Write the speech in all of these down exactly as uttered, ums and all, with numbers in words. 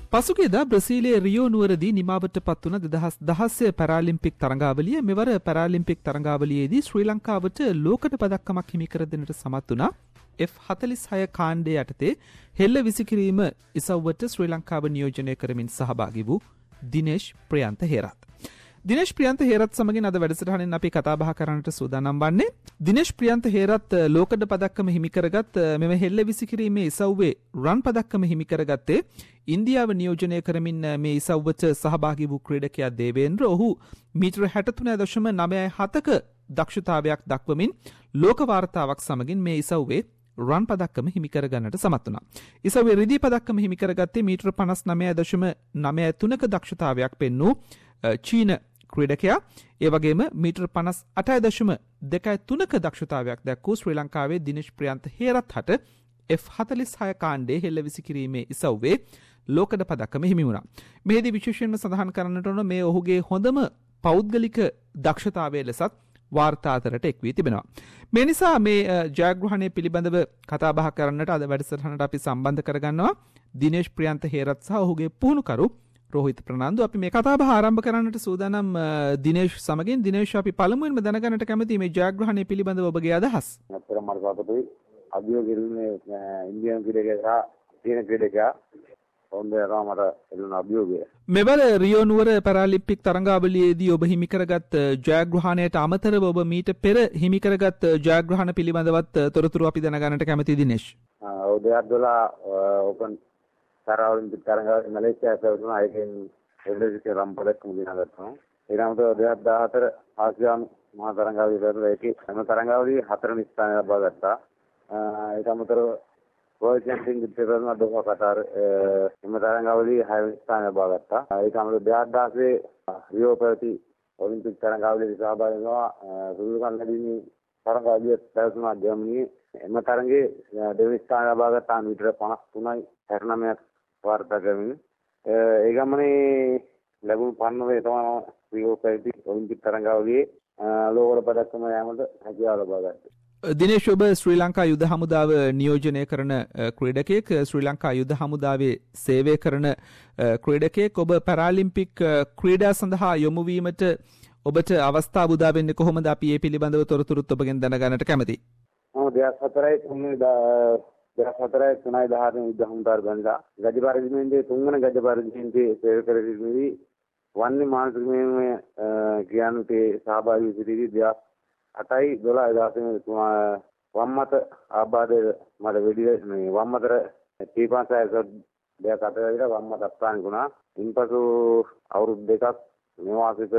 පසුගියදා බ්‍රසීලයේ Rio නුවරදී නිමාවට පත් වුණ දෙදහස් දහස්ය පැරාලිම්පික් තරඟාවලිය මෙවර පැරාලිම්පික් තරඟාවලියේදී ශ්‍රී ලංකාවට ලෝකඩ පදක්කමක් හිමි කර දෙන්නට සමත් වුණා. එෆ් හතළිස් හය කාණ්ඩයේ යටතේ හෙල්ල විසිකිරීම ඉසව්වට ශ්‍රී ලංකාව නියෝජනය කරමින් සහභාගී වූ දිනේෂ් ප්‍රියන්ත හේරත්. දිනේෂ් ප්‍රියන්ත හේරත් සමගින් අද වැඩසටහනින් අපි කතා බහ කරන්නට සූදානම් වන්නේ. දිනේෂ් ප්‍රියන්ත හේරත් ලෝකඩ පදක්කම හිමි කරගත් මෙම හෙල්ල විසිකිරීමේ ඉසව්වේ රන් පදක්කම හිමි කරගත්තේ ඉන්දියාව නියෝජනය කරමින් මේ ඉසව්වට සහභාගී වූ ක්‍රීඩකයා දේවේන්ද්‍ර. ඔහු මීටර හැටතුන දශම නවය හතක දක්ෂතාවයක් දක්වමින් ලෝක වාර්තාවක් සමගින් මේ ඉසව්වේ රන් පදක්කම හිමි කරගන්නට සමත් වුණා. ඉසව්වේ රිදී පදක්කම හිමි කරගත්තේ මීටර පනස් නවය දශම නවය තුනක දක්ෂතාවයක් පෙන්වූ චීන ක්‍රීඩකයා. ඒ වගේම මීටර පනස් අටයි දශම දෙකයි තුනක දක්ෂතාවයක් දැක්වූ ශ්‍රී ලංකාවේ දිනේෂ් ප්‍රියන්ත හේරත් හට එෆ් හතළිස් හය කාණ්ඩයේ හෙල්ල විසිකිරීමේ ඉසව්වේ ලෝකඩ පදක්කම හිමි වුණා. මෙහිදී විශේෂයෙන්ම සඳහන් කරන්නට ඕන මේ ඔහුගේ හොඳම පෞද්ගලික දක්ෂතාවය ලෙසත් වාර්තා අතරට එක් වී තිබෙනවා. මේ නිසා මේ ජයග්‍රහණය පිළිබඳව කතා බහ කරන්නට අද වැඩසටහනට අපි සම්බන්ධ කරගන්නවා දිනේෂ් ප්‍රියන්ත හේරත් සහ ඔහුගේ පුහුණුකරු රෝහිත ප්‍රනාන්දු. අපි මේ කතා බහ ආරම්භ කරන්නට සූදානම් දිනේෂ් සමගින්. දිනේෂ්, අපි පළමුවෙන්ම දැනගන්නට කැමති මේ ජයග්‍රහණය පිළිබඳව ඔබගේ අදහස්. අතර මරසතුයි අභියෝග ඉන්නේ ඉන්දියානු ක්‍රීඩකයා චීන ක්‍රීඩකයා හොඳටම මට එළුණ අභියෝගය. මෙවර රියෝ නුවර පැරාලිම්පික් තරඟාවලියේදී ඔබ හිමි කරගත් ජයග්‍රහණයට අමතරව ඔබ මීට පෙර හිමි කරගත් ජයග්‍රහණ පිළිබඳවත් තොරතුරු අපි දැනගන්නට කැමති දිනේෂ්. ඔව් දෙයක් දොලා ඕපන් පැරාලිම්පික් තරඟාවලිය මැලේසියාවේ පැවතුණා. ඒකෙන් එල්ලෙසික රම්පදක්කම දිනාගත්තා. ඊළඟට දෙයක් දාහතර ආසියානු මහා තරඟාවලිය පැවතුණා. ඒකේ හැම තරඟාවලියේ හතරවෙනි ස්ථානය ලබා ගත්තා. ඒක අමතරව World Championship පෙරවන දොහ කතාර එම තරඟාවලියේ හයවෙනි ස්ථානය ලබා ගත්තා. ඒක අමතරව දෙයක් දහසේ රියෝ පැවති ඔලිම්පික් තරඟාවලියේ සහභාගී වෙනවා. සුදුසුකම් ලැබීමේ තරඟාවලිය පැවතුණා ජර්මනියේ. එම තරඟයේ දෙවෙනි ස්ථානය ලබා ගත්තා. මීටර පනස් තුනයි හැට නවයක් වාර්තා කරමින්. ඒ ගමනේ ලැබුණු පන්නවේ තමයි රියෝ පැවති ඔලිම්පික් තරඟාවලියේ ලෝකවල පදක්කම යාමට හැකියාව ලබා ගත්තා. දිනේෂ්, ඔබ ශ්‍රී ලංකා යුද හමුදාව නියෝජනය කරන ක්‍රීඩකයෙක්, ශ්‍රී ලංකා යුද හමුදාවේ සේවය කරන ක්‍රීඩකයෙක්. ඔබ පැරාලිම්පික් ක්‍රීඩා සඳහා යොමු වීමට ඔබට අවස්ථාව උදා වෙන්නේ කොහොමද? අපි මේ පිළිබඳව තොරතුරුත් ඔබගෙන් දැනගන්නට කැමතියි. ඔව්, දෙයක් හතරයි තුන්වෙනි දෙයක් හතරයි තුනයි දහතුන් යුද හමුදාව ගන්නවා. ගජ පරිදිමෙන්දී තුන්වන ගජ පරිදිමෙන්දී සේවය කරමිදී වන්නේ මානසික මේ ක්‍රියානුකේ සහභාගී සිටිදී දෙයක් අටයි දොළහයි දහසෙන් වම් මත ආබාධය මට වෙඩි මේ වම් මතර තීපන්සය දෙයක් අතර විතර වම් මත අප්‍රාණික වුණා. ඉන්පසු අවුරුදු දෙකක් නිවාසිත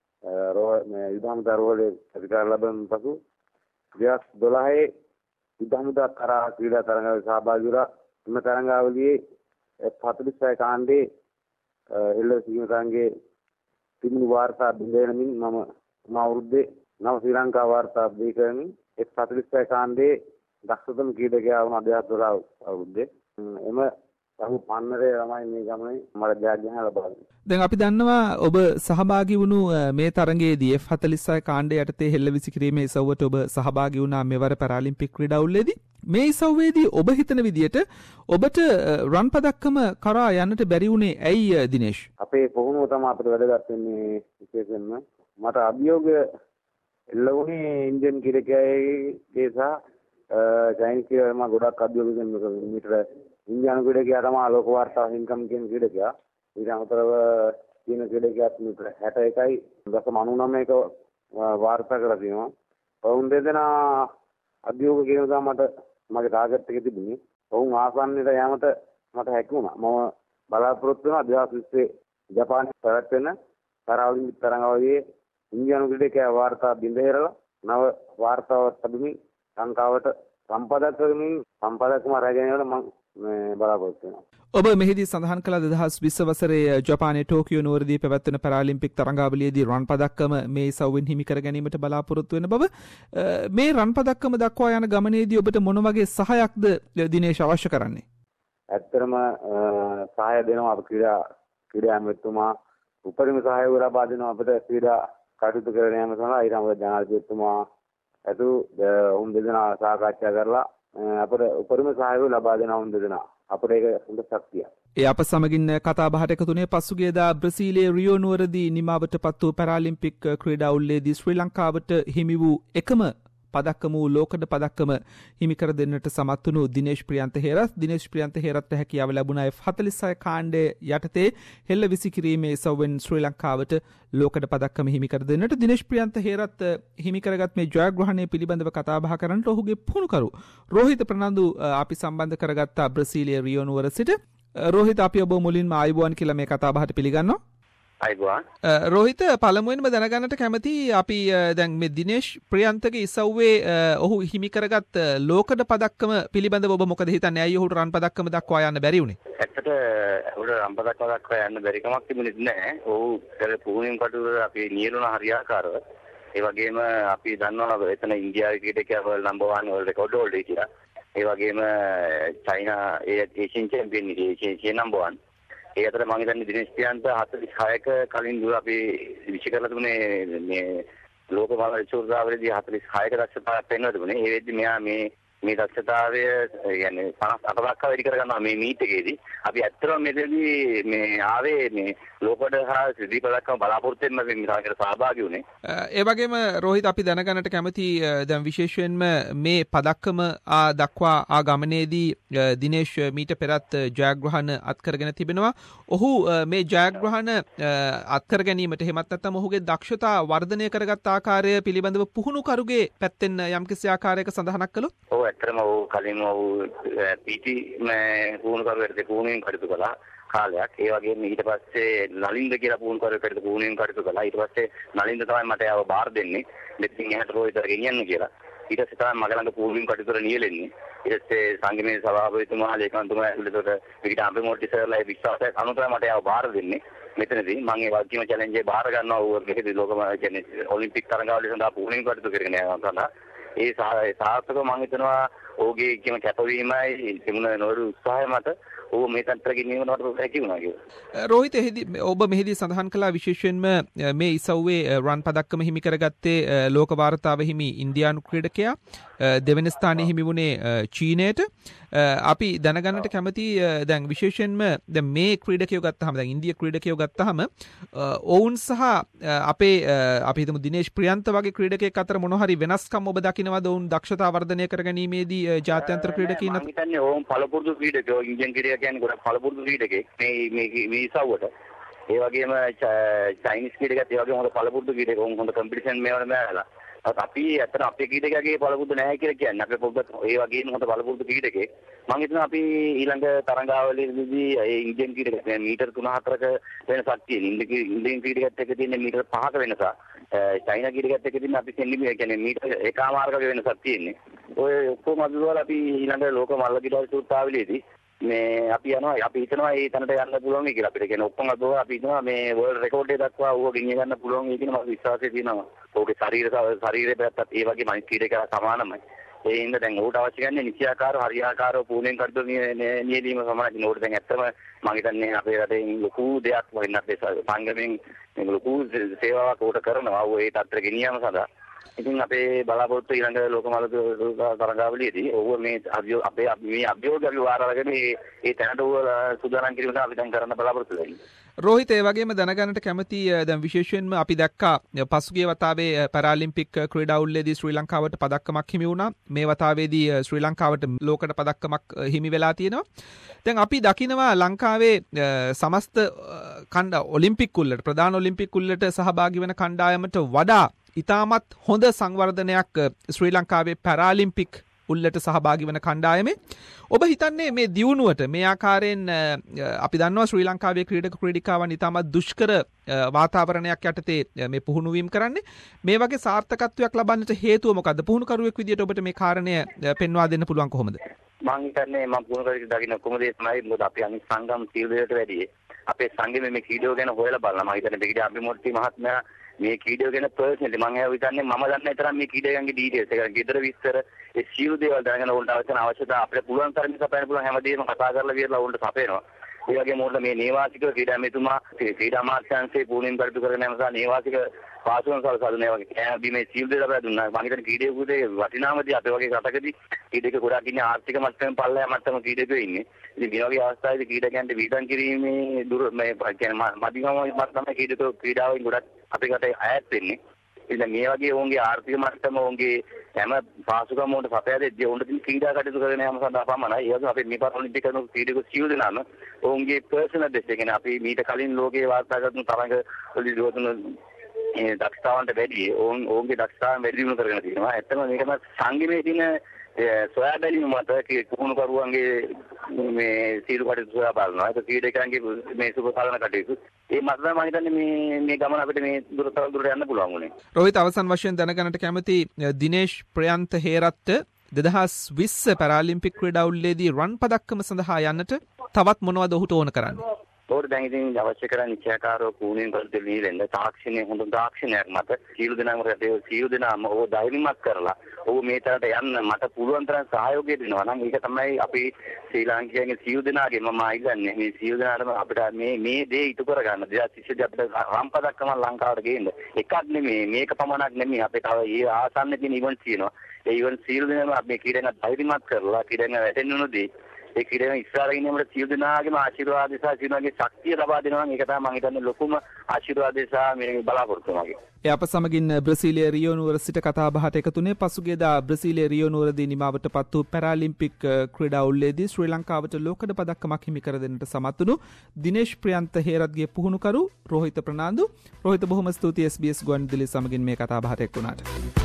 රෝ මේ යුදහමුදා රෝලේ අධිකාර ලැබෙන පසු දෙයක් දොළහේ යුදහමුදා කරා ක්‍රීඩා තරඟාවලියේ සහභාගී වුණා. එම තරඟාවලියේ එෆ් හතළිස් හය කාණ්ඩේ එල්ල සීම තරඟයේ තිබුණු වාර්තා බිඳෙනමින් මම මම අවුරුද්දේ නව ශ්‍රී ලංකා වාර්තා දී කරමින් එෆ් හතළිස් හය කාණ්ඩේ දක්ෂතම ක්‍රීඩකයා වුණා දෙයක් දොළහ අවුරුද්දේ. එම සමු පන්නරේ ළමයි මේ ගමනේ මට ජයග්‍රහණ ලබා දුන්නා. දැන් අපි දන්නවා ඔබ සහභාගී වුණු මේ තරඟයේදී එෆ් හතළිස් හය කාණ්ඩය යටතේ හෙල්ල විසිකිරීමේ ඉසව්වට ඔබ සහභාගී වුණා මෙවර පැරාලිම්පික් ක්‍රීඩාවලියේදී. මේ ඉසව්වේදී ඔබ හිතන විදියට ඔබට රන් පදක්කම කරා යන්නට බැරි වුණේ ඇයි දිනේෂ්? අපේ පුහුණුව තමයි අපිට වැදගත් වෙන්නේ. විශේෂයෙන්ම මට අභියෝග එල්ලුණේ ඉන්දියන් ක්‍රීඩකයෙක්ගේ සහ චයිනීස් ක්‍රීඩකයන්ම ගොඩක් අභියෝග කරන මීටර ඉන්දියානු ක්‍රීඩකයා තමයි ලෝක වාර්තාව හින්කම් කියන ක්‍රීඩකයා. ඊට අමතරව චීන ක්‍රීඩකයාත් මීටර හැට එකයි දශම අනූනවයක වාර්තා කරලා තියෙනවා. ඔවුන් දෙදෙනා අභියෝග කියන දා මට මගේ ටාගට් එකේ තිබුණේ. ඔවුන් ආසන්නයට යෑමට මට හැකි වුණා. මම බලාපොරොත්තු වෙනවා දෙදහස් විස්සේ ජපානයේ පැවැත්වෙන පැරාලිම්පික් තරඟාවලියේ ඉන්දියානු ක්‍රීඩකයා වාර්තා බිඳ හෙරලා නව වාර්තාවක් ලැබෙමින් ලංකාවට සම්පදක් කරමින් සම්පදක්ම රැගෙන යන මම මේ බලාපොරොත්තු වෙනවා. ඔබ මෙහිදී සඳහන් කළ දෙදහස් විස්ස වසරේ ජපානයේ ටෝකියෝ නුවරදී පැවැත්වෙන පැරාලිම්පික් තරඟාවලියේදී රන් පදක්කම මේ ඉසව්වෙන් හිමි කර ගැනීමට බලාපොරොත්තු වෙන බව. මේ රන් පදක්කම දක්වා යන ගමනේදී ඔබට මොන වගේ සහයක්ද දිනේෂ් අවශ්‍ය කරන්නේ? ඇත්තටම සහාය දෙනවා අපේ ක්‍රීඩා ක්‍රීඩා ඇමතුමා උපරිම සහාය ලබා දෙනවා අපිට ක්‍රීඩා කටයුතු කරගෙන යාම සඳහා. ඊළඟට ජනාධිපතිතුමා ඇතු උන් දෙදෙනා සාකච්ඡා කරලා අපිට උපරිම සහාය ලබා දෙනවා උන් දෙදෙනා. අපිට ඒක හොඳ ශක්තියක්. ඒ අප සමගින් කතා බහට එකතුනේ පසුගියදා බ්‍රසීලයේ රියෝ නුවරදී නිමාවට පත් වූ පැරාලිම්පික් ක්‍රීඩා උළෙලේදී ශ්‍රී ලංකාවට හිමි වූ එකම පදක්කම වූ ලෝකඩ පදක්කම හිමි කර දෙන්නට සමත් වුණු දිනේෂ් ප්‍රියන්ත හේරත්. දිනේෂ් ප්‍රියන්ත හේරත් හැකියාව ලැබුණා එෆ් ෆෝර්ටි සික්ස් කාණ්ඩයේ යටතේ හෙළ විසිකිරීමේ සවෙන් ශ්‍රී ලංකාවට ලෝකඩ පදක්කම හිමි කර දෙන්නට. දිනේෂ් ප්‍රියන්ත හේරත් හිමි කරගත් මේ ජයග්‍රහණය පිළිබඳව කතා බහ කරන්නට ඔහුගේ පුහුණුකරු රෝහිත ප්‍රනන්දු අපි සම්බන්ධ කරගත්තා බ්‍රසීලියේ රියෝ නුවර සිට. රෝහිත අපි ඔබ මුලින්ම ආයුබෝවන් කියලා මේ කතා බහට පිළිගන්නවා. ආයුබෝවන්. රෝහිත පළමුවෙන්ම දැනගන්නට කැමති අපි දැන් මේ දිනේෂ් ප්‍රියන්තගේ ඉසව්වේ ඔහු හිමි කරගත් ලෝකඩ පදක්කම පිළිබඳව ඔබ මොකද හිතන්නේ? ඇයි ඔහුට රන් පදක්කම දක්වා යන්න බැරි වුණේ? ඇත්තට ඔහුට රන් පදක්කම දක්වා යන්න බැරි කමක් තිබුණේ නැහැ. ඔහු පෙර පුහුණුවෙන් කටුවර අපි නියලුණ හරියාකාරව. ඒ වගේම අපි දන්නවා එතන ඉන්දියාවේ ක්‍රීඩකයා number one world record holder කියලා. ඒ වගේම චයිනා ඒ Asian champion Asian number one. ඒ අතර මම හිතන්නේ දිනේෂ් ප්‍රියන්ත හතලිස් හයක කලින් දුර අපි විශ්ව කරලා තිබුණේ මේ ලෝක මාල චෝදාවලදී හතලිස් හයක දක්ෂතාවයක් පෙන්වලා තිබුණේ. ඒ වෙද්දි මෙයා මේ මේ දක්ෂතාවය يعني පනස් අට දක්වා වැඩි කරගන්නවා මේ මීට් එකේදී. අපි ඇත්තටම මෙතනදී මේ ආවේ මේ ලෝකඩ හා ශ්‍රී පදක්කම බලාපොරොත්තු වෙන්න මේ තරකට සහභාගී වුණේ. ඒ වගේම රෝහිත අපි දැනගන්නට කැමති දැන් විශේෂයෙන්ම මේ පදක්කම ආ දක්වා ආ ගමනේදී දිනේෂ් මීට පෙරත් ජයග්‍රහණ අත්කරගෙන තිබෙනවා. ඔහු මේ ජයග්‍රහණ අත්කර ගැනීමට එහෙමත් නැත්නම් ඔහුගේ දක්ෂතා වර්ධනය කරගත් ආකාරය පිළිබඳව පුහුණුකරුගේ පැත්තෙන් යම්කිසි ආකාරයක සඳහනක් කළොත්? ඔව් ඇත්තටම ඔහු කලින් ඔහු පීටි මේ පුහුණුකරුවෙක්ට පුහුණුවෙන් කටයුතු කළා කාලයක්. ඒ වගේම ඊට පස්සේ නලින්ද කියලා පුහුණුකරුවෙක්ට පුහුණුවෙන් කටයුතු කළා. ඊට පස්සේ නලින්ද තමයි මට ආව බාර දෙන්නේ. මෙතනින් එහාට රෝහිතට ගෙනියන්න කියලා. ඊට පස්සේ තමයි මගේ ළඟ පුහුණුවෙන් කටයුතු කරලා නියැලෙන්නේ. ඊට පස්සේ සංගමේ සභාපතිතුමා ලේකම්තුමා ඇතුළත විකට අම්පෙමෝටි සර්ලා විශ්වාසයක් අනුව තමයි මට ආව බාර දෙන්නේ. මෙතනදී මම ඒ වගකීම චැලෙන්ජ් එක බාර ගන්නවා. ඌ මෙහෙදි ලෝකම කියන්නේ ඔලිම්පික් තරඟාවලිය සඳහා පුහුණුවෙන් කටයුතු කරගෙන යනවා. ඒ සාර්ථකව මම හිතනවා ඔහුගේ කියන කැපවීමයි තිබුණ නොරු උත්සාහය මත ඔහු මේ තත්ත්වයට ගෙනියන්නට හැකි වුණා කියලා. රෝහිත ඔබ මෙහිදී සඳහන් කළා විශේෂයෙන්ම මේ ඉසව්වේ රන් පදක්කම හිමි කරගත්තේ ලෝක වාර්තාව හිමි ඉන්දියානු ක්‍රීඩකයා. දෙවෙනි ස්ථානයේ හිමි වුණේ චීනයට. අපි දැනගන්නට කැමති දැන් විශේෂයෙන්ම දැන් මේ ක්‍රීඩකයෝ ගත්තාම දැන් ඉන්දියා ක්‍රීඩකයෝ ගත්තාම ඔවුන් සහ අපේ අපි හිතමු දිනේෂ් ප්‍රියන්ත වගේ ක්‍රීඩකයෙක් අතර මොන හරි වෙනස්කම් ඔබ දකින්නවද ඔවුන් දක්ෂතා වර්ධනය කර ගැනීමේදී ජාත්‍යන්තර ක්‍රීඩකීන් අතර? මම හිතන්නේ ඔවුන් පළපුරුදු ක්‍රීඩකයෝ ඉන්දියන් ක්‍රීඩකයා කියන්නේ ගොඩක් පළපුරුදු ක්‍රීඩකෙක් මේ මේ මේ ඉසව්වට. ඒ වගේම චයිනීස් ක්‍රීඩකයාත් ඒ වගේම හොඳ පළපුරුදු ක්‍රීඩකයෝ හොඳ කම්පිටිෂන් මේවල මෑලා. අපි ඇත්තට අපේ ක්‍රීඩකයාගේ බලපුරුදු නැහැ කියලා කියන්නේ. අපේ පොඩ්ඩක් ඒ වගේම හොඳ බලපුරුදු ක්‍රීඩකෙක්. මම හිතනවා අපි ඊළඟ තරඟාවලියේදී ඒ ඉන්දියන් ක්‍රීඩකයා දැන් මීටර් තුන හතරක වෙනසක් තියෙන. ඉන්දියන් ක්‍රීඩකයාත් එක්ක තියෙන මීටර් පහක වෙනසක්. චයිනා ක්‍රීඩකයාත් එක්ක තියෙන අපි සෙන්ටිමීටර් කියන්නේ මීටර් එකමාරක වෙනසක් තියෙන්නේ. ඔය ඔක්කොම අදුවල අපි ඊළඟ ලෝක මල්ල ක්‍රීඩා සූත්‍රාවලියේදී මේ අපි යනවා අපි හිතනවා ඒ තැනට යන්න පුළුවන් කියලා අපිට කියන්නේ ඔක්කොම අදුව අපි හිතනවා මේ වර්ල්ඩ් රෙකෝඩ් එක දක්වා ඌව ගෙනිය ගන්න පුළුවන් කියන මට විශ්වාසය තියෙනවා. ඔහුගේ ශරීර ශරීරය පැත්තත් ඒ වගේ මනිස් ක්‍රීඩකයා සමානමයි. ඒ හින්දා දැන් ඔහුට අවශ්‍ය කරන්නේ නිසියාකාරව හරියාකාරව පුහුණුවෙන් කටයුතු නියැලීම සමානයි. නෝඩ දැන් ඇත්තම මම හිතන්නේ අපේ රටේ ලොකු දෙයක් වෙන්න අපේ සංගමෙන් ලොකු සේවාවක් උට කරනවා. ඌ ඒ තත්ත්වෙ ගෙනියම සඳහා. ඉතින් අපේ බලාපොරොත්තු ඊළඟ ලෝකමාල තරඟාවලියේදී ඔහු මේ අපේ මේ අභියෝග අපි වාර අරගෙන මේ ඒ තැනට ඌ සූදානම් කිරීම තමයි අපි දැන් කරන්න බලාපොරොත්තු වෙන්නේ. රෝහිත ඒ වගේම දැනගන්නට කැමති දැන් විශේෂයෙන්ම අපි දැක්කා පසුගිය වතාවේ පැරාලිම්පික් ක්‍රීඩා උළෙලේදී ශ්‍රී ලංකාවට පදක්කමක් හිමි වුණා. මේ වතාවේදී ශ්‍රී ලංකාවට ලෝකඩ පදක්කමක් හිමි වෙලා තියෙනවා. දැන් අපි දකිනවා ලංකාවේ සමස්ත කණ්ඩ ඔලිම්පික් උළෙලට ප්‍රධාන ඔලිම්පික් උළෙලට සහභාගී වෙන කණ්ඩායමට වඩා ඉතාමත් හොඳ සංවර්ධනයක් ශ්‍රී ලංකාවේ පැරාලිම්පික් උල්ලට සහභාගී වන කණ්ඩායමේ. ඔබ හිතන්නේ මේ දියුණුවට මේ ආකාරයෙන් අපි දන්නවා ශ්‍රී ලංකාවේ ක්‍රීඩක ක්‍රීඩිකාවන් ඉතාමත් දුෂ්කර වාතාවරණයක් යටතේ මේ පුහුණු වීම කරන්නේ. මේ වගේ සාර්ථකත්වයක් ලබන්නට හේතුව මොකද්ද? පුහුණුකරුවෙක් විදියට ඔබට මේ කාරණය පෙන්වා දෙන්න පුළුවන් කොහොමද? මම හිතන්නේ මම පුහුණුකරුවෙක් දකින්න කොහොමද තමයි මොකද අපි අනිත් සංගම් සීලයට වැඩි අපේ සංගමේ මේ ක්‍රීඩකයෝ ගැන හොයලා බලලා මම හිතන්නේ මේකට අභිමූර්ති මහත්මයා මේ කීඩියෝ ගැන පර්සනලි මම ඒව හිතන්නේ මම දන්නේ තරම් මේ කීඩියන්ගේ ඩීටේල්ස් ඒක ගෙදර විස්තර ඒ සියලු දේවල් දැනගෙන උන්ට අවශ්‍ය අවශ්‍යතා අපිට පුළුවන් තරම් සපයන්න පුළුවන් හැමදේම කතා කරලා විරලා උන්ට සපයනවා. ඒ වගේ මොකද මේ නේවාසික ක්‍රීඩා මෙතුමා ක්‍රීඩා අමාත්‍යාංශයේ පූර්ණින් කටයුතු කරන නිසා නේවාසික පාසුවන් සලසන ඒ වගේ බීමේ සීල් දෙක ලබා දුන්නා. මම හිතන්නේ ක්‍රීඩකයෙකුට වටිනාමදී අපේ වගේ රටකදී ක්‍රීඩක ගොඩක් ඉන්නේ ආර්ථික මට්ටමෙන් පල්ලෙහා මට්ටම ක්‍රීඩකයෝ ඉන්නේ. ඉතින් මේ වගේ අවස්ථාවේදී ක්‍රීඩකයන්ට වීදම් කිරීමේ දුර මේ කියන්නේ මධ්‍යම මට්ටමේ ක්‍රීඩකයෝ ක්‍රීඩාවෙන් ගොඩක් අපේ රටේ අයත් වෙන්නේ. ඉතින් මේ වගේ ඔවුන්ගේ ආර්ථික මට්ටම ඔවුන්ගේ හැම පාසුකම් වලට සපයා දෙද්දී ඔවුන්ට තියෙන ක්‍රීඩා කටයුතු කරන යාම සඳහා පමණයි. ඒ වගේම අපේ මේ ඔලිම්පික් කරන ක්‍රීඩකයෝ සියලු දෙනාම ඔවුන්ගේ පර්සනල් බෙස් එක කියන්නේ අපි මීට කලින් ලෝකේ වාර්තා කරන තරඟ වලදී දෝතුන ඒ දක්ෂතාවන්ට වැඩි ඔවුන් ඔවුන්ගේ දක්ෂතාවන් වැඩි දියුණු කරගෙන තියෙනවා. ඇත්තම මේකම සංගමයේ තියෙන සොයා බැලීම මත කුහුණු කරුවන්ගේ මේ සීල කටයුතු සොයා බලනවා. ඒක ක්‍රීඩකයන්ගේ මේ සුබ පාලන කටයුතු. ඒ මත තමයි මම හිතන්නේ මේ මේ ගමන අපිට මේ දුර තව දුරට යන්න පුළුවන් උනේ. රෝහිත අවසන් වශයෙන් දැනගන්නට කැමති දිනේෂ් ප්‍රියන්ත හේරත්ත දෙදහස් විස්ස පැරාලිම්පික් ක්‍රීඩා උළෙලේදී රන් පදක්කම සඳහා යන්නට තවත් මොනවද ඔහුට ඕන කරන්නේ? ඕර දැන් ඉතින් අවශ්‍ය කරන නිශ්චයකාරව පුහුණුවෙන් කරලා දීලා තාක්ෂණයේ හොඳ තාක්ෂණයක් මත සීල දෙනාම රටේ සීල දෙනාම ඕ ධෛර්යමත් කරලා ඕ මේ තරට යන්න මට පුළුවන් තරම් සහයෝගය දෙනවා නම් ඒක තමයි අපි ශ්‍රී ලාංකිකයන්ගේ සීල දෙනාගේ මම අයිලන්නේ මේ සීල දෙනාටම අපිට මේ මේ දේ ඉටු කරගන්න දෙයක් ඉස්සෙල්ලා අපිට රම්පදක්කම ලංකාවට ගේන්න එකක් නෙමෙයි මේක පමණක් නෙමෙයි අපේ තව ඒ ආසන්න තියෙන ඉවෙන්ට්ස් තියෙනවා ඒ ඉවෙන්ට් සීල දෙනාම අපි කීරෙන් ධෛර්යමත් කරලා කීරෙන් වැටෙන්නුනොදී ඒ ක්‍රීඩන ඉස්සරහින් යනකොට සියලු දෙනාගේම ආශිර්වාද සහ සියලුගේ ශක්තිය ලබා දෙනවා නම් ඒක තමයි මම හිතන්නේ ලොකුම ආශිර්වාදය සහ මේ බලාපොරොත්තු වගේ. ඒ අප සමගින් බ්‍රසීලිය රියෝ නුවර සිට කතා බහට එකතුනේ පසුගියදා බ්‍රසීලිය රියෝ නුවරදී නිමාවටපත් වූ පැරාලිම්පික් ක්‍රීඩා උළෙලේදී ශ්‍රී ලංකාවට ලෝකඩ පදක්කමක් හිමි කර දෙන්නට සමත් වුණු දිනේෂ් ප්‍රියන්ත හේරත්ගේ පුහුණුකරු රෝහිත ප්‍රනාන්දු. රෝහිත බොහොම ස්තුතියි එස් බී එස් ගුවන්විදුලිය සමගින් මේ කතා බහට එක් වුණාට.